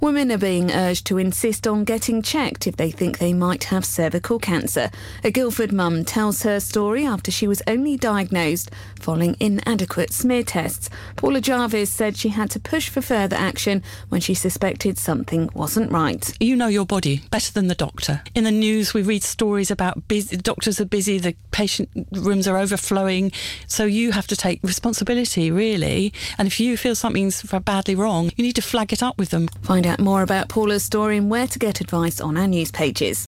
Women are being urged to insist on getting checked if they think they might have cervical cancer. A Guildford mum tells her story after she was only diagnosed following inadequate smear tests. Paula Jarvis said she had to push for further action when she suspected something wasn't right. You know your body better than the doctor. In the news, we read stories about doctors are busy, the patient rooms are overflowing. So you have to take responsibility, really. And if you feel something's badly wrong, you need to flag it up with them. Find out more about Paula's story and where to get advice on our news pages.